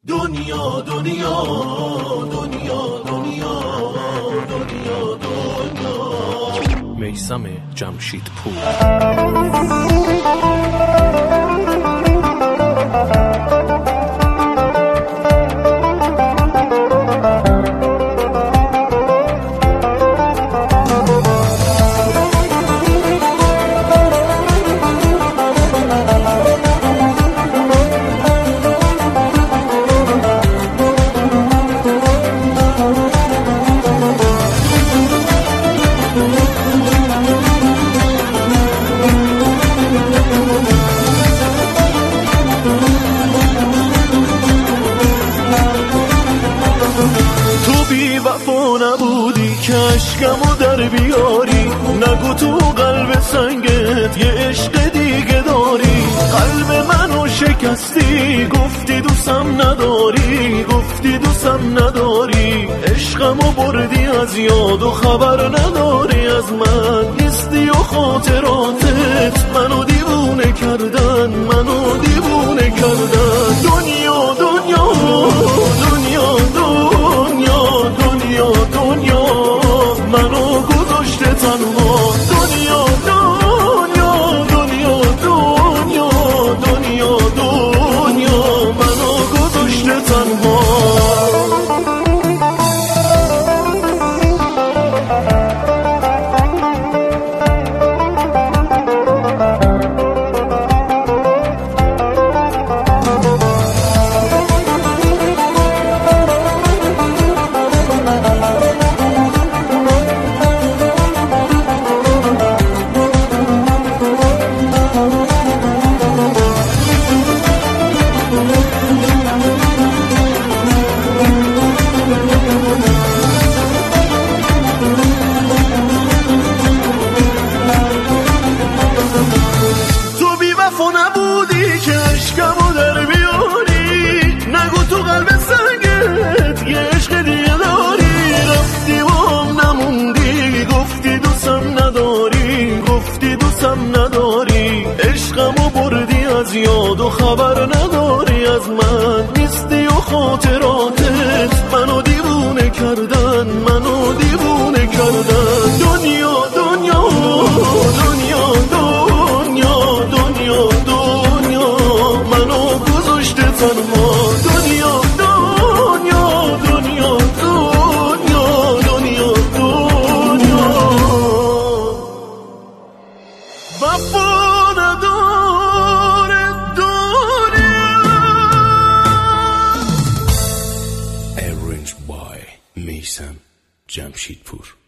دنیا دنیا دنیا دنیا دنیا دنیا. میثم جمشیدپور. وفا نبودی که عشقمو در بیاری، نگو تو قلب سنگت یه عشق دیگه داری. قلب منو شکستی، گفتی دوستم نداری، گفتی دوستم نداری. عشقمو بردی از یاد و خبر نداری از من. نیستی و خاطراتت منو دیوونه کردن، منو دیوونه کردن. دنیا دنیا دنیا دنیا دنیا دنیا منو گذاشته تنها. دنیا دنیا دنیا دنیا دنیا دنیا منو گذاشته تنها. نبودی که عشقمو در بیاری، نگو تو قلب سنگت یه عشق دیگه داری. رفتی و هم نموندی، گفتی دوستم نداری، گفتی دوستم نداری. عشقمو بردی از یاد و خبر نداری از من. نیستی و خاطراتت منو دیوونه کردن، منو دیوونه کردن. دنیا دنیا دنیا دنیا دنیا دنیا منو گذاشته تنها. دنیا دنیا دنیا دنیا دنیا دنیا وفا نداره دنیا. Arranged by میثم جمشیدپور.